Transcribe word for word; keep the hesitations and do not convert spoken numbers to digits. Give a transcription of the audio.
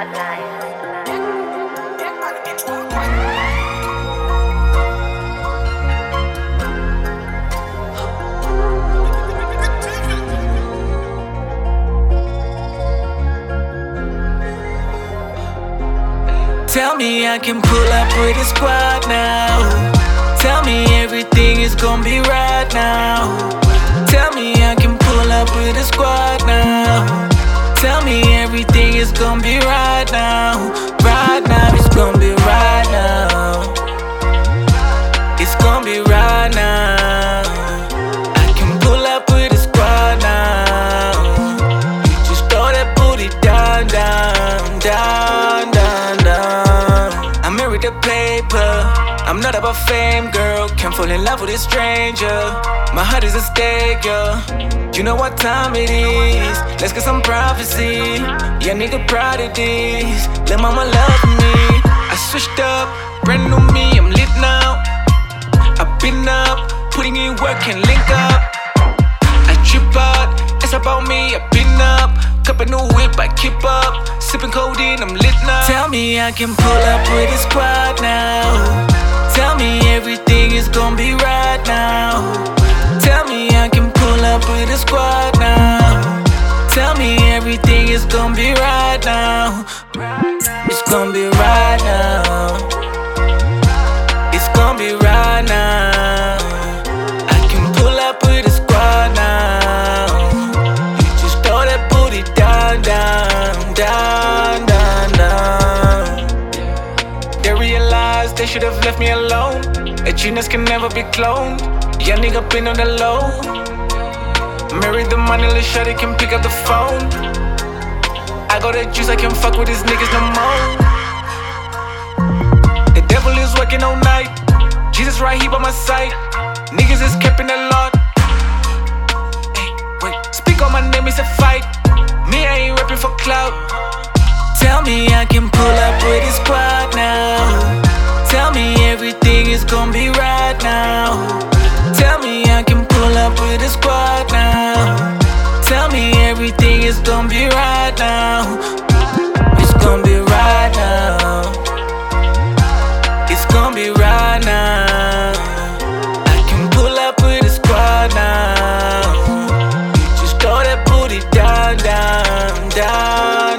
Tell me I can pull up with a squad now. Tell me everything is gonna be right now. Tell me I can pull up with a squad now. Tell me everything is gonna be right now. Right now, it's gonna be right now. It's gonna be right now. I can pull up with a squad now. You just throw that booty down, down, down, down, down. I'm married to paper, I'm not about fame, girl. Can't fall in love with a stranger. My heart is a stake, yeah. You know what time it is. Let's get some privacy. Yeah, nigga, proud of this. Let mama love me. I switched up, brand new me, I'm lit now. I've been up, putting in work and link up. I trip out, it's about me, I've been up. Cup a new whip, I keep up. Sipping codeine, I'm lit now. Tell me I can pull up with a squad now. Tell me everything is gonna be right now. Tell me I can pull up with a squad now. Tell me everything is gonna be right now. It's gonna be right now. It's gonna be right now. I can pull up with a squad now. You just throw that booty down, down, down, down, down. They realized they should have left me alone. A genius can never be cloned. Yeah, nigga been on the low. Married the money, little shawty can pick up the phone. I got that juice, I can't fuck with these niggas no more. The devil is working all night. Jesus right here by my side. Niggas is capping a lot. Hey, wait, speak on my name, it's a fight. Me, I ain't rapping for clout. Tell me I can pull up with a squad now. Tell me everything is gonna be right now. Tell me I can pull up with a squad now. Tell me everything is gonna be right now. It's gonna be right now. It's gonna be right now. I can pull up with a squad now. You just throw that booty down, down, down.